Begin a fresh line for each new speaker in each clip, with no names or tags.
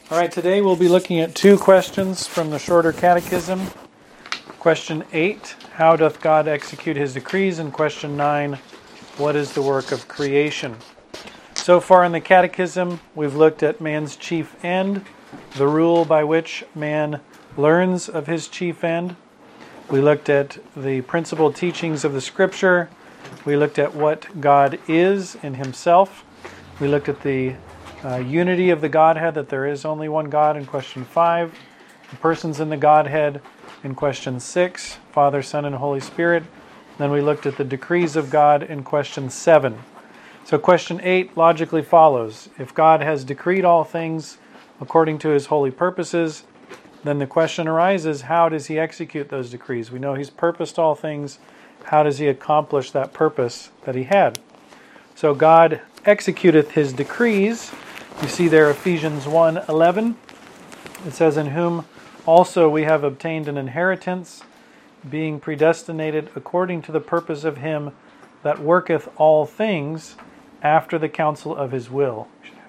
All right, today we'll be looking at two questions from the Shorter Catechism. Question 8, how doth God execute his decrees? And question 9, what is the work of creation? So far in the Catechism, we've looked at man's chief end, the rule by which man learns of his chief end. We looked at the principal teachings of the Scripture. We looked at what God is in himself. We looked at the unity of the Godhead, that there is only one God in question 5. The persons in the Godhead in question 6, Father, Son, and Holy Spirit. Then we looked at the decrees of God in question 7. So question 8 logically follows. If God has decreed all things according to his holy purposes, then the question arises, how does he execute those decrees? We know he's purposed all things. How does he accomplish that purpose that he had? So God executeth his decrees. You see there Ephesians 1:11. It says, in whom also we have obtained an inheritance, being predestinated according to the purpose of him that worketh all things after the counsel of his will.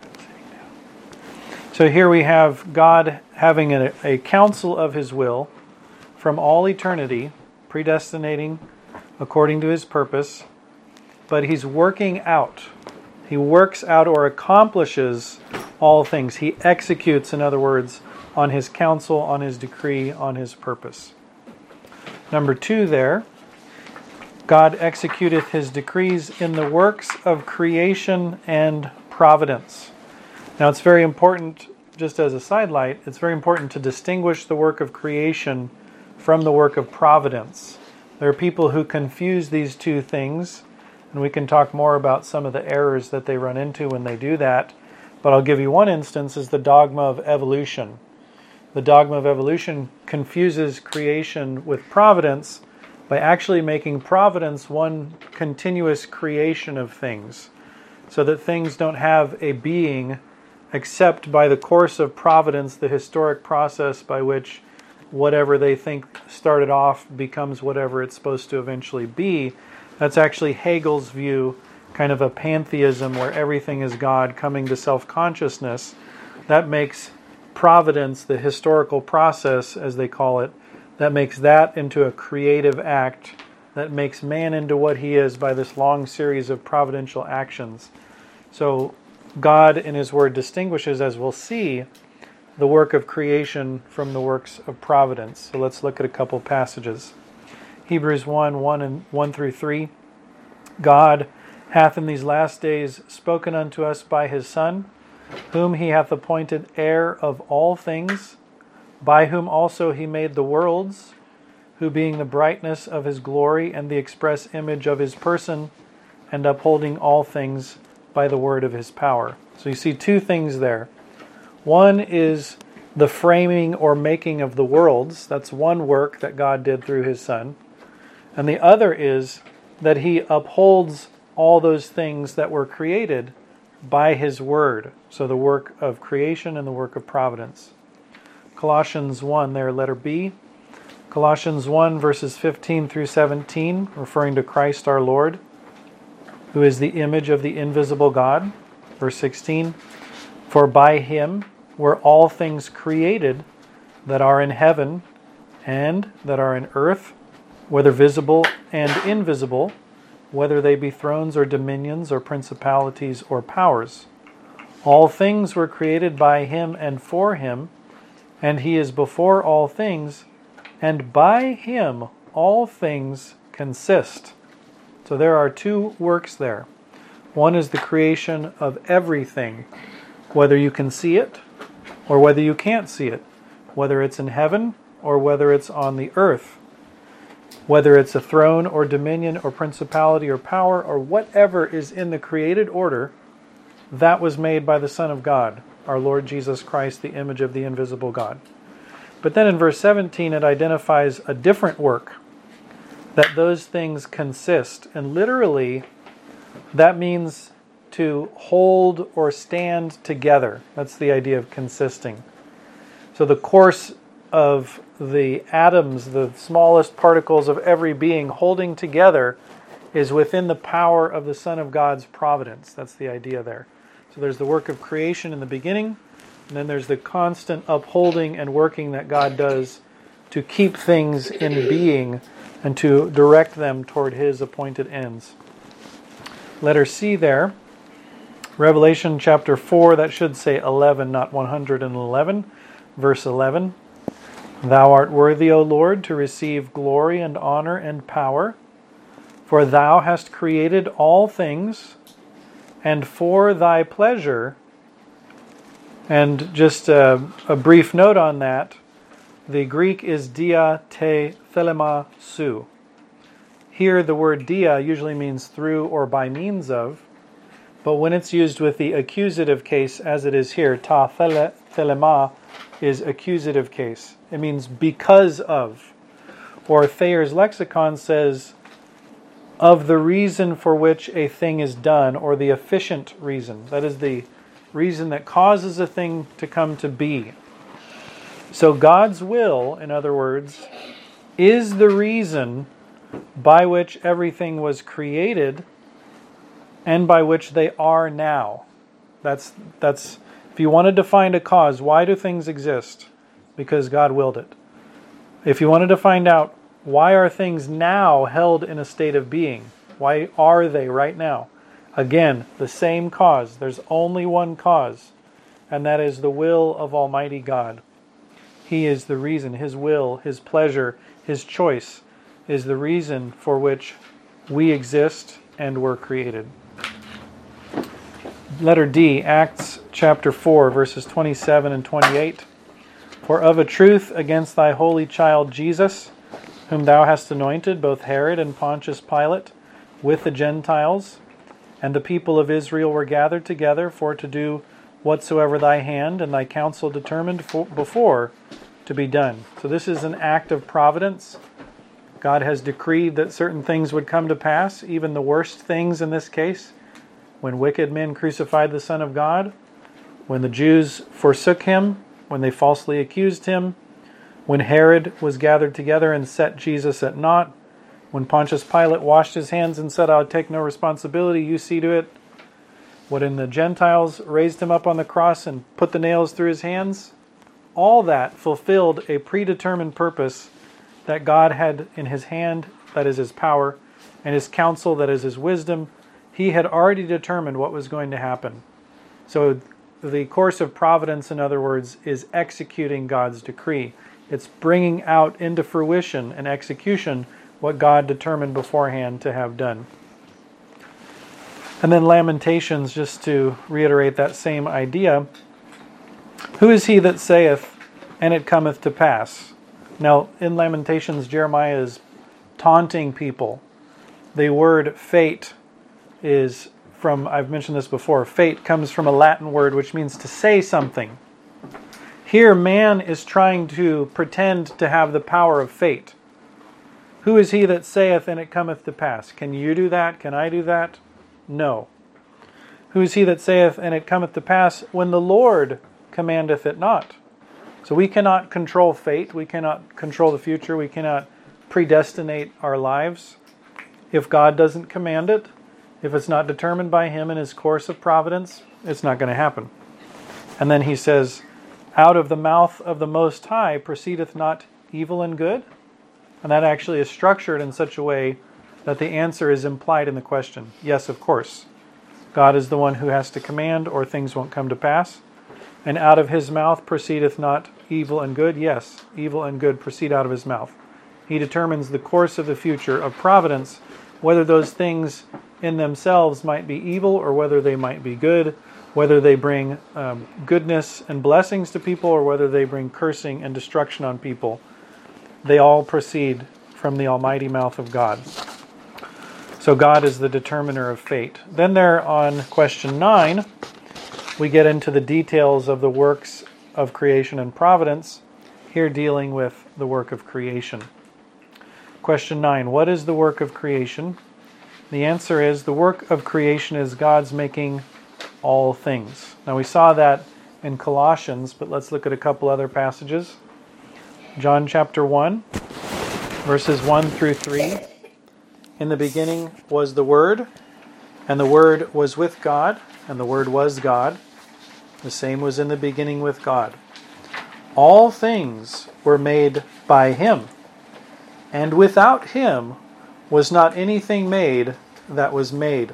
So here we have God having a counsel of his will from all eternity, predestinating according to his purpose, but he's working out. He works out or accomplishes all things. He executes, in other words, on his counsel, on his decree, on his purpose. Number 2 there, God executeth his decrees in the works of creation and providence. Now it's very important, just as a sidelight, it's very important to distinguish the work of creation from the work of providence. There are people who confuse these two things, and we can talk more about some of the errors that they run into when they do that. But I'll give you one instance, is the dogma of evolution. The dogma of evolution confuses creation with providence by actually making providence one continuous creation of things, so that things don't have a being except by the course of providence, the historic process by which whatever they think started off becomes whatever it's supposed to eventually be. That's actually Hegel's view, kind of a pantheism where everything is God coming to self-consciousness. That makes providence, the historical process, as they call it, that makes that into a creative act that makes man into what he is by this long series of providential actions. So God in his word distinguishes, as we'll see, the work of creation from the works of providence. So let's look at a couple passages. Hebrews 1 through 3. God hath in these last days spoken unto us by his Son, whom he hath appointed heir of all things, by whom also he made the worlds, who being the brightness of his glory and the express image of his person, and upholding all things by the word of his power. So you see two things there. One is the framing or making of the worlds. That's one work that God did through his Son. And the other is that he upholds all those things that were created by his word. So the work of creation and the work of providence. Colossians 1, there, letter B. Colossians 1, verses 15 through 17, referring to Christ our Lord, who is the image of the invisible God. Verse 16, for by him were all things created that are in heaven and that are in earth, whether visible and invisible, whether they be thrones or dominions or principalities or powers. All things were created by him and for him, and he is before all things, and by him all things consist. So there are two works there. One is the creation of everything, whether you can see it or whether you can't see it, whether it's in heaven or whether it's on the earth, whether it's a throne or dominion or principality or power or whatever is in the created order, that was made by the Son of God, our Lord Jesus Christ, the image of the invisible God. But then in verse 17 it identifies a different work, that those things consist. And literally that means to hold or stand together. That's the idea of consisting. So the course of the atoms, the smallest particles of every being holding together, is within the power of the Son of God's providence. That's the idea there. So there's the work of creation in the beginning. And then there's the constant upholding and working that God does to keep things in being and to direct them toward His appointed ends. Letter C there. Revelation chapter 4, that should say 11, not 111. Verse 11. Thou art worthy, O Lord, to receive glory and honor and power, for Thou hast created all things, and for Thy pleasure. And just a brief note on that, the Greek is dia te thelema su. Here the word dia usually means through or by means of, but when it's used with the accusative case, as it is here, ta thelema is accusative case. It means because of. Or Thayer's lexicon says, of the reason for which a thing is done, or the efficient reason. That is the reason that causes a thing to come to be. So God's will, in other words, is the reason by which everything was created and by which they are now. That's if you wanted to find a cause, why do things exist? Because God willed it. If you wanted to find out why are things now held in a state of being, why are they right now? Again, the same cause. There's only one cause, and that is the will of Almighty God. He is the reason. His will, His pleasure, His choice is the reason for which we exist and were created. Letter D, Acts chapter 4, verses 27 and 28. For of a truth against Thy holy child Jesus, whom Thou hast anointed, both Herod and Pontius Pilate, with the Gentiles, and the people of Israel were gathered together for to do whatsoever Thy hand and Thy counsel determined before to be done. So this is an act of providence. God has decreed that certain things would come to pass, even the worst things in this case. When wicked men crucified the Son of God, when the Jews forsook Him, when they falsely accused Him, when Herod was gathered together and set Jesus at naught, when Pontius Pilate washed his hands and said, I'll take no responsibility, you see to it. When the Gentiles raised Him up on the cross and put the nails through His hands, all that fulfilled a predetermined purpose that God had in His hand, that is His power, and His counsel, that is His wisdom. He had already determined what was going to happen. So the course of providence, in other words, is executing God's decree. It's bringing out into fruition and execution what God determined beforehand to have done. And then Lamentations, just to reiterate that same idea. Who is he that saith, and it cometh to pass? Now, in Lamentations, Jeremiah is taunting people. The word fate is from, I've mentioned this before, fate comes from a Latin word which means to say something. Here, man is trying to pretend to have the power of fate. Who is he that saith, and it cometh to pass? Can you do that? Can I do that? No. Who is he that saith, and it cometh to pass, when the Lord commandeth it not? So we cannot control fate. We cannot control the future. We cannot predestinate our lives. If God doesn't command it, if it's not determined by Him in His course of providence, it's not going to happen. And then he says, out of the mouth of the Most High proceedeth not evil and good? And that actually is structured in such a way that the answer is implied in the question. Yes, of course. God is the one who has to command, or things won't come to pass. And out of His mouth proceedeth not evil and good? Yes, evil and good proceed out of His mouth. He determines the course of the future of providence, whether those things in themselves might be evil or whether they might be good, whether they bring goodness and blessings to people or whether they bring cursing and destruction on people. They all proceed from the almighty mouth of God. So God is the determiner of fate. Then there on question 9, we get into the details of the works of creation and providence, here dealing with the work of creation. Question 9, what is the work of creation? The answer is the work of creation is God's making all things. Now we saw that in Colossians, but let's look at a couple other passages. John chapter 1, verses 1 through 3. In the beginning was the Word, and the Word was with God, and the Word was God. The same was in the beginning with God. All things were made by him, and without him was not anything made that was made.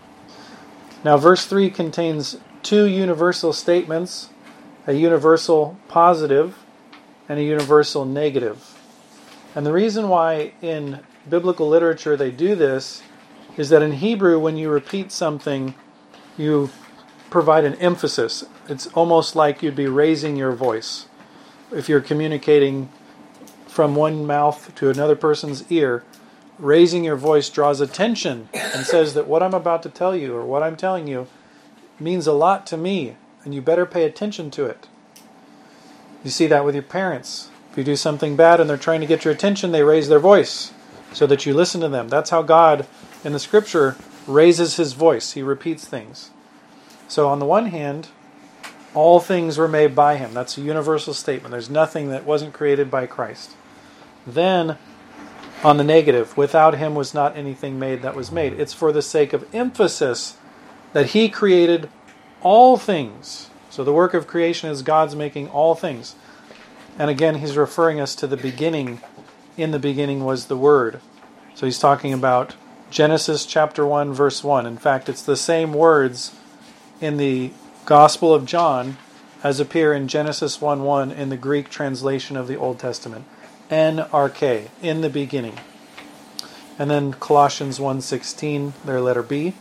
Now verse 3 contains two universal statements, a universal positive and a universal negative. And the reason why in biblical literature they do this is that in Hebrew, when you repeat something, you provide an emphasis. It's almost like you'd be raising your voice. If you're communicating from one mouth to another person's ear, raising your voice draws attention and says that what I'm about to tell you or what I'm telling you means a lot to me, and you better pay attention to it. You see that with your parents. If you do something bad and they're trying to get your attention, they raise their voice so that you listen to them. That's how God, in the Scripture, raises his voice. He repeats things. So on the one hand, all things were made by him. That's a universal statement. There's nothing that wasn't created by Christ. Then, on the negative, without him was not anything made that was made. It's for the sake of emphasis that he created all things. So the work of creation is God's making all things. And again, he's referring us to the beginning. In the beginning was the Word. So he's talking about Genesis chapter 1, verse 1. In fact, it's the same words in the Gospel of John as appear in Genesis 1:1 in the Greek translation of the Old Testament. NRK, in the beginning. And then Colossians 1:16, their letter B.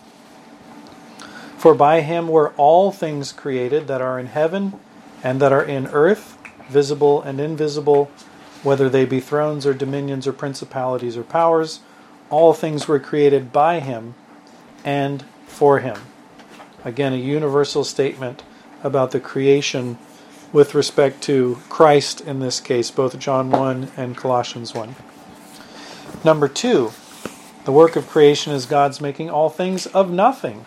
For by him were all things created that are in heaven and that are in earth, visible and invisible, whether they be thrones or dominions or principalities or powers. All things were created by him and for him. Again, a universal statement about the creation with respect to Christ in this case, both John 1 and Colossians 1. Number 2, the work of creation is God's making all things of nothing.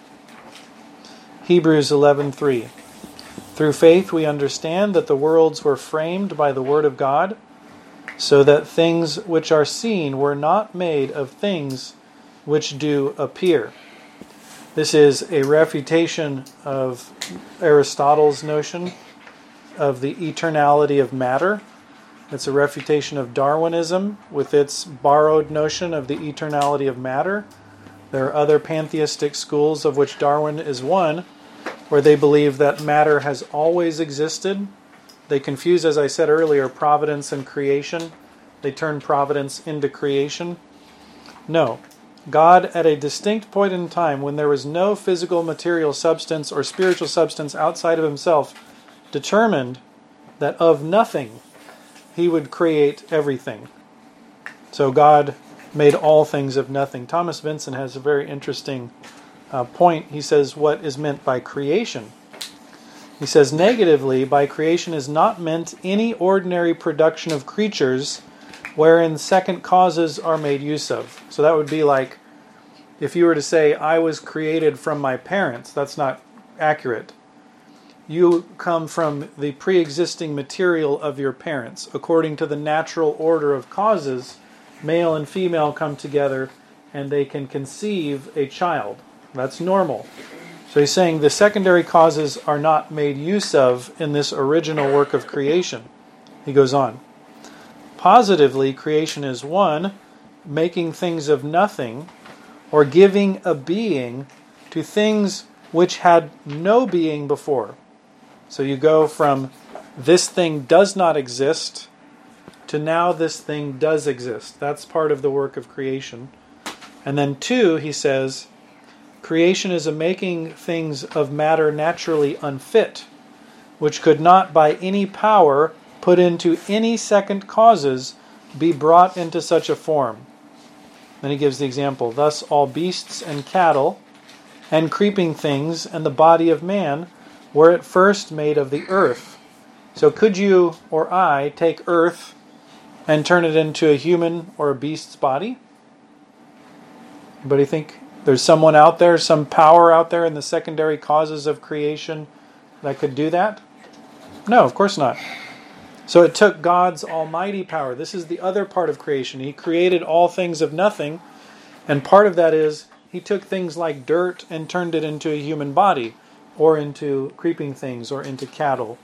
Hebrews 11:3. Through faith we understand that the worlds were framed by the word of God, so that things which are seen were not made of things which do appear. This is a refutation of Aristotle's notion of the eternality of matter. It's a refutation of Darwinism with its borrowed notion of the eternality of matter. There are other pantheistic schools, of which Darwin is one, where they believe that matter has always existed. They confuse, as I said earlier, providence and creation. They turn providence into creation. No. God, at a distinct point in time, when there was no physical material substance or spiritual substance outside of himself, determined that of nothing he would create everything. So God made all things of nothing. Thomas Vincent has a very interesting point. He says what is meant by creation. He says, negatively, by creation is not meant any ordinary production of creatures wherein second causes are made use of. So that would be like if you were to say, I was created from my parents. That's not accurate. You come from the pre-existing material of your parents. According to the natural order of causes, male and female come together and they can conceive a child. That's normal. So he's saying the secondary causes are not made use of in this original work of creation. He goes on. Positively, creation is one, making things of nothing, or giving a being to things which had no being before. So you go from this thing does not exist to now this thing does exist. That's part of the work of creation. And then 2, he says, creation is a making things of matter naturally unfit, which could not by any power put into any second causes be brought into such a form. Then he gives the example. Thus all beasts and cattle and creeping things and the body of man were at first made of the earth. So could you or I take earth and turn it into a human or a beast's body? Anybody think there's someone out there, some power out there in the secondary causes of creation that could do that? No, of course not. So it took God's almighty power. This is the other part of creation. He created all things of nothing, and part of that is he took things like dirt and turned it into a human body. or into creeping things, or into cattle.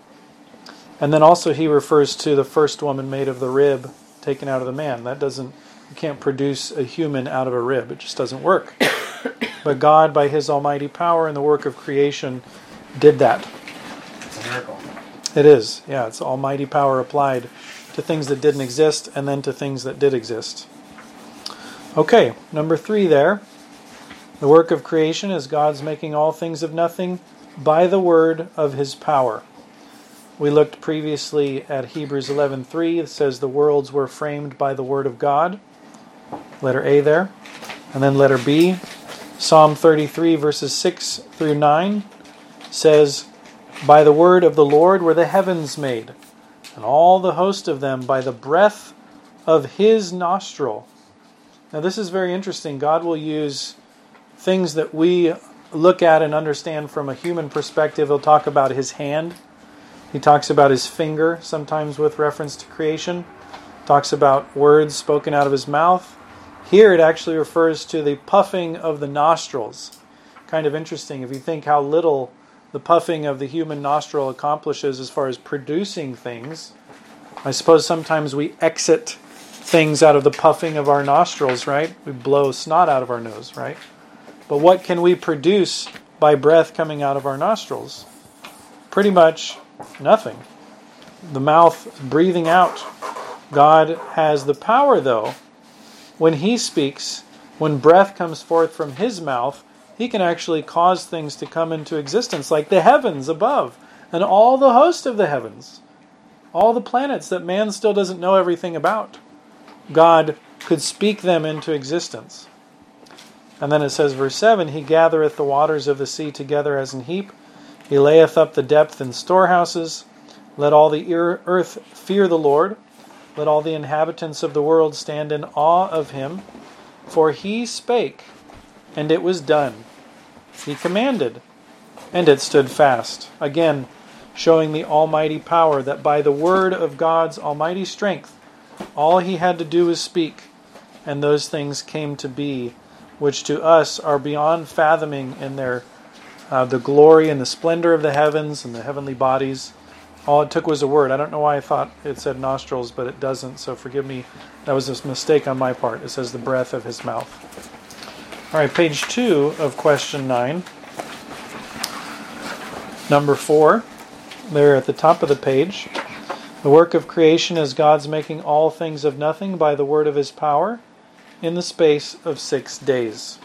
And then also he refers to the first woman made of the rib taken out of the man. You can't produce a human out of a rib. It just doesn't work. But God, by his almighty power and the work of creation, did that.
It's a miracle.
It is. Yeah, it's almighty power applied to things that didn't exist and then to things that did exist. Okay, number 3 there. The work of creation is God's making all things of nothing by the word of his power. We looked previously at Hebrews 11:3. It says the worlds were framed by the word of God. Letter A there. And then letter B. Psalm 33 verses 6 through 9 says, by the word of the Lord were the heavens made, and all the host of them by the breath of his nostril. Now this is very interesting. God will use things that we look at and understand from a human perspective. He'll talk about his hand. He talks about his finger, sometimes with reference to creation. Talks about words spoken out of his mouth. Here it actually refers to the puffing of the nostrils. Kind of interesting if you think how little the puffing of the human nostril accomplishes as far as producing things. I suppose sometimes we exit things out of the puffing of our nostrils, right? We blow snot out of our nose, right? But what can we produce by breath coming out of our nostrils? Pretty much nothing. The mouth breathing out. God has the power, though. When he speaks, when breath comes forth from his mouth, he can actually cause things to come into existence, like the heavens above, and all the host of the heavens, all the planets that man still doesn't know everything about. God could speak them into existence. And then it says, verse 7, he gathereth the waters of the sea together as an heap. He layeth up the depth in storehouses. Let all the earth fear the Lord. Let all the inhabitants of the world stand in awe of him. For he spake, and it was done. He commanded, and it stood fast. Again, showing the almighty power that by the word of God's almighty strength, all he had to do was speak, and those things came to be, which to us are beyond fathoming in their the glory and the splendor of the heavens and the heavenly bodies. All it took was a word. I don't know why I thought it said nostrils, but it doesn't, so forgive me. That was a mistake on my part. It says the breath of his mouth. All right, page 2 of question 9. Number 4, there at the top of the page. The work of creation is God's making all things of nothing by the word of his power in the space of 6 days.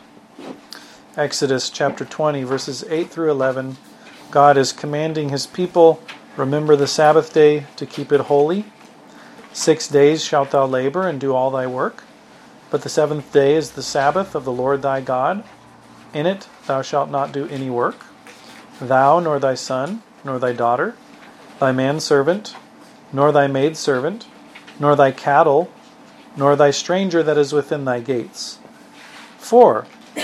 Exodus chapter 20, verses 8 through 11. God is commanding his people, remember the Sabbath day to keep it holy. 6 days shalt thou labor and do all thy work. But the 7th day is the Sabbath of the Lord thy God. In it thou shalt not do any work, thou, nor thy son, nor thy daughter, thy manservant, nor thy maidservant, nor thy cattle, nor thy stranger that is within thy gates. For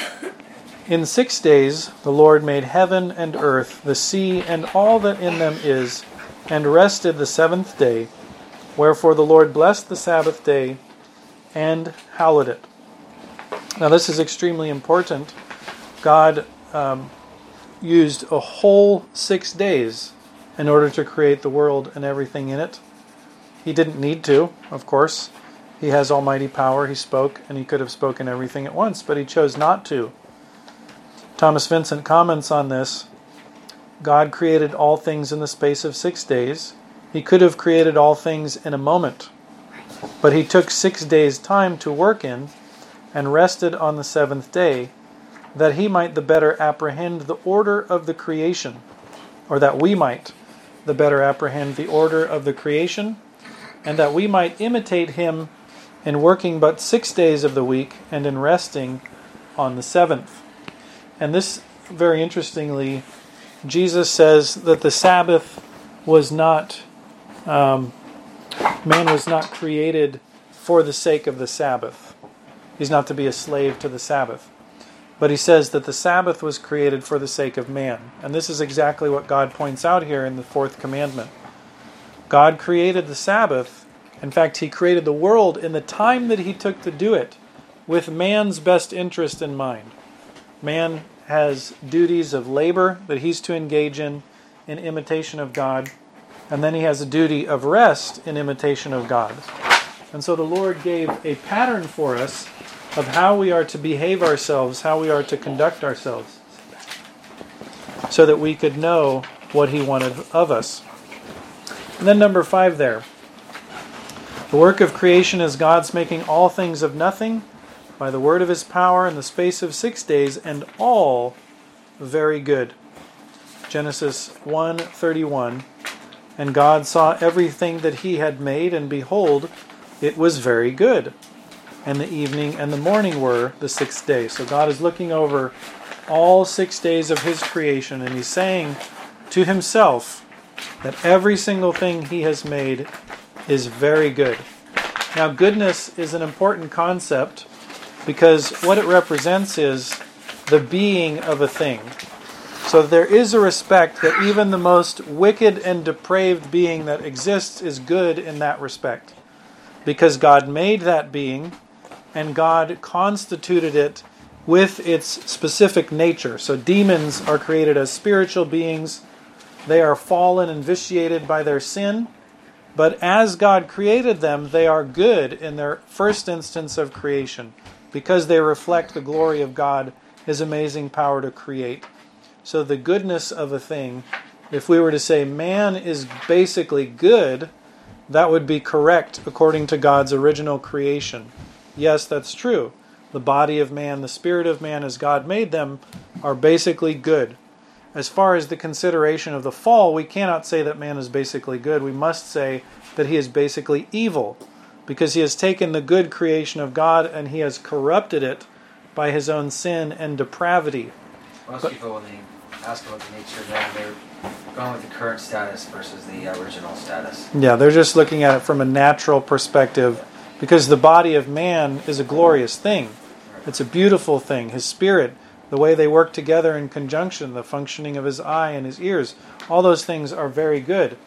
in 6 days the Lord made heaven and earth, the sea, and all that in them is, and rested the 7th day. Wherefore the Lord blessed the Sabbath day and hallowed it. Now this is extremely important. God used a whole 6 days in order to create the world and everything in it. He didn't need to, of course. He has almighty power. He spoke, and he could have spoken everything at once, but he chose not to. Thomas Vincent comments on this. God created all things in the space of 6 days. He could have created all things in a moment, but he took 6 days' time to work in and rested on the 7th day, that he might the better apprehend the order of the creation, or that we might the better apprehend the order of the creation, and that we might imitate him in working but 6 days of the week and in resting on the 7th. And this, very interestingly, Jesus says that the Sabbath was not, man was not created for the sake of the Sabbath. He's not to be a slave to the Sabbath. But he says that the Sabbath was created for the sake of man. And this is exactly what God points out here in the 4th commandment. God created the Sabbath. In fact, he created the world in the time that he took to do it with man's best interest in mind. Man has duties of labor that he's to engage in imitation of God. And then he has a duty of rest in imitation of God. And so the Lord gave a pattern for us of how we are to behave ourselves, how we are to conduct ourselves, so that we could know what he wanted of us. And then number 5 there. The work of creation is God's making all things of nothing by the word of his power in the space of 6 days, and all very good. Genesis 1:31. And God saw everything that he had made, and behold, it was very good. And the evening and the morning were the 6th day. So God is looking over all 6 days of his creation, and he's saying to himself that every single thing he has made is very good. Now, goodness is an important concept because what it represents is the being of a thing. So there is a respect that even the most wicked and depraved being that exists is good in that respect. Because God made that being, and God constituted it with its specific nature. So demons are created as spiritual beings. They are fallen and vitiated by their sin. But as God created them, they are good in their first instance of creation, because they reflect the glory of God, his amazing power to create. So the goodness of a thing, if we were to say man is basically good, that would be correct according to God's original creation. Yes, that's true. The body of man, the spirit of man as God made them, are basically good. As far as the consideration of the fall, we cannot say that man is basically good. We must say that he is basically evil, because he has taken the good creation of God and he has corrupted it by his own sin and depravity.
Most people, when they ask about the nature of man, they're going with the current status versus the original status.
Yeah, they're just looking at it from a natural perspective, because the body of man is a glorious thing. It's a beautiful thing. His spirit, the way they work together in conjunction, the functioning of his eye and his ears, all those things are very good.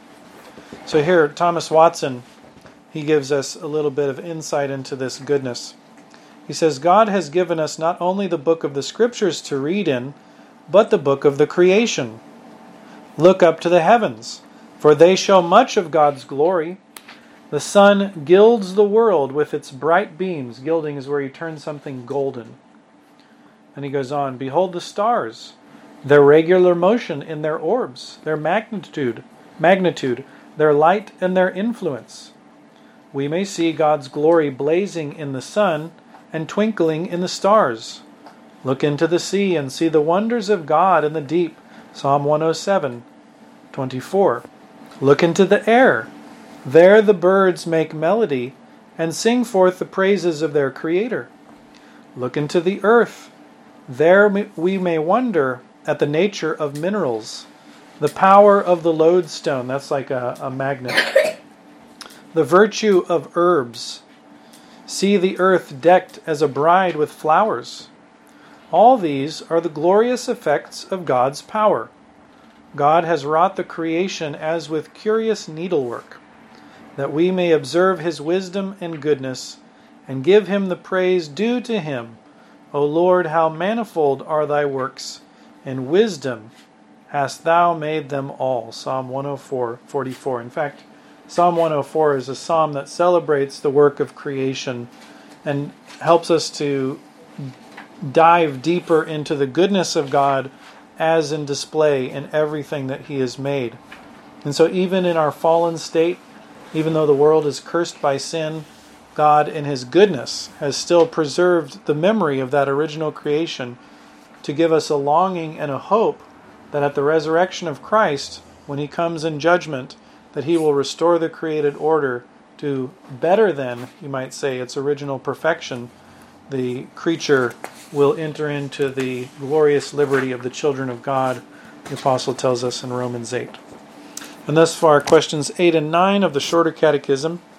So here, Thomas Watson, he gives us a little bit of insight into this goodness. He says, God has given us not only the book of the Scriptures to read in, but the book of the creation. Look up to the heavens, for they show much of God's glory. The sun gilds the world with its bright beams. Gilding is where you turn something golden. And he goes on, behold the stars, their regular motion in their orbs, their magnitude, their light and their influence. We may see God's glory blazing in the sun and twinkling in the stars. Look into the sea and see the wonders of God in the deep. Psalm 107:24. Look into the air. There the birds make melody and sing forth the praises of their Creator. Look into the earth. There we may wonder at the nature of minerals, the power of the lodestone, that's like a magnet, the virtue of herbs. See the earth decked as a bride with flowers. All these are the glorious effects of God's power. God has wrought the creation as with curious needlework, that we may observe his wisdom and goodness, and give him the praise due to him. O Lord, how manifold are thy works, and wisdom hast thou made them all. Psalm 104:44. In fact, Psalm 104 is a psalm that celebrates the work of creation and helps us to dive deeper into the goodness of God as in display in everything that he has made. And so even in our fallen state, even though the world is cursed by sin, God in his goodness has still preserved the memory of that original creation to give us a longing and a hope that at the resurrection of Christ, when he comes in judgment, that he will restore the created order to better than, you might say, its original perfection. The creature will enter into the glorious liberty of the children of God, the apostle tells us in Romans 8. And thus far, questions 8 and 9 of the Shorter Catechism